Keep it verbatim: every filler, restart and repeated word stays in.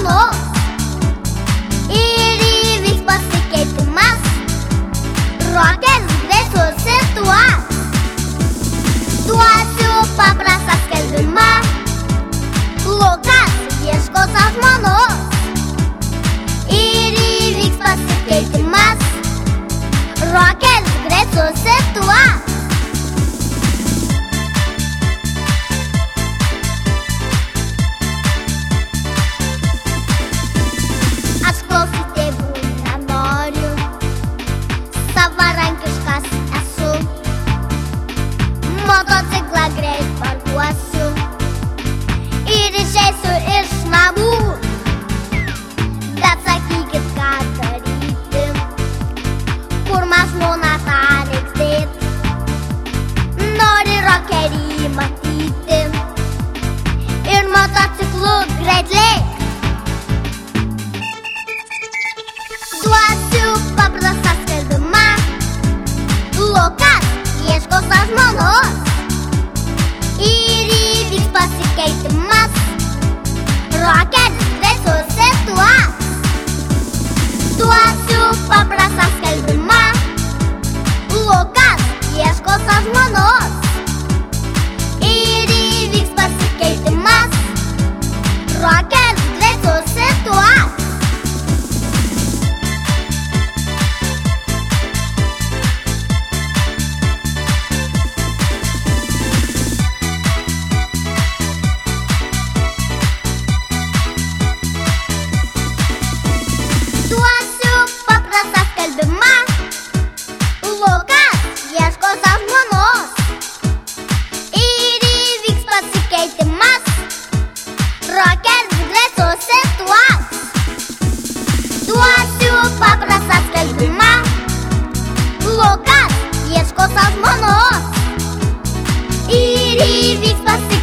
žmonos ir įvyks pasikeitimas. Rokeris greit susituoks. Duosiu paprastą skelbimą. Lukas ieško sau žmonos ir įvyks pasikeitimas. Rokeris greit susituoks. Aš klausyt tėvų nenoriu, savarankiškas esu. Motociklą greit parduosiu ir išeisiu iš namų. Bet sakykit, ką daryti, kur man žmona tą reiks dėt. Nori rokerį matyti ir motociklu greit lėkt. Duosiu paprastą skelbimą. Lukas ieško sau žmonos ir įvyks pasikeitimas. Rokeris greit susituoks. Duosiu paprastą skelbimą. Lukas ieško sau žmonos ir įvyks pasikeitimas. Rokeris greit susituoks. Duosiu paprastą skelbimą. Lukas ieško sau žmonos ir įvyks pasikeitimas. Rokeris greit susituoks. Duosiu paprastą skelbimą. Lukas ieško sau žmonos ir įvyks pasikeitimas.